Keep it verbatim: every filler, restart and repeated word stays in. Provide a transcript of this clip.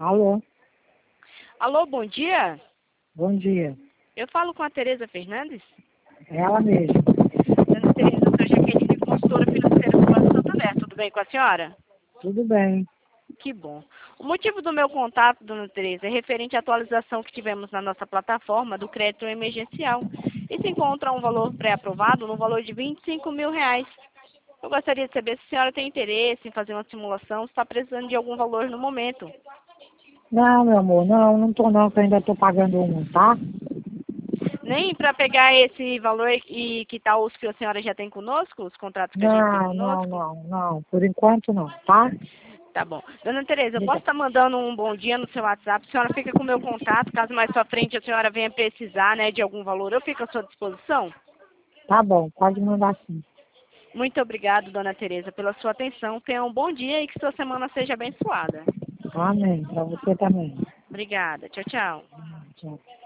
Alô, Alô, bom dia. bom dia. Eu falo com a Tereza Fernandes. É ela mesma. Dona Tereza, eu sou Jaqueline, consultora financeira do Banco Santander. Tudo bem com a senhora? Tudo bem. Que bom. O motivo do meu contato, dona Tereza, é referente à atualização que tivemos na nossa plataforma do crédito emergencial. E se encontra um valor pré-aprovado no valor de vinte e cinco mil reais. Eu gostaria de saber se a senhora tem interesse em fazer uma simulação, se está precisando de algum valor no momento. Não, meu amor, não, não tô não, que eu ainda tô pagando um, tá? Nem para pegar esse valor e quitar os que a senhora já tem conosco, os contratos que a gente tem Não, não, conosco? não, não, por enquanto não, tá? Tá bom. Dona Tereza, eu posso estar mandando um bom dia no seu WhatsApp, a senhora fica com o meu contato, caso mais pra frente a senhora venha precisar, né, de algum valor, eu fico à sua disposição. Tá bom, pode mandar sim. Muito obrigado, dona Tereza, pela sua atenção. Tenha um bom dia e que sua semana seja abençoada. Amém, pra você também. Obrigada. Tchau, tchau. Tchau.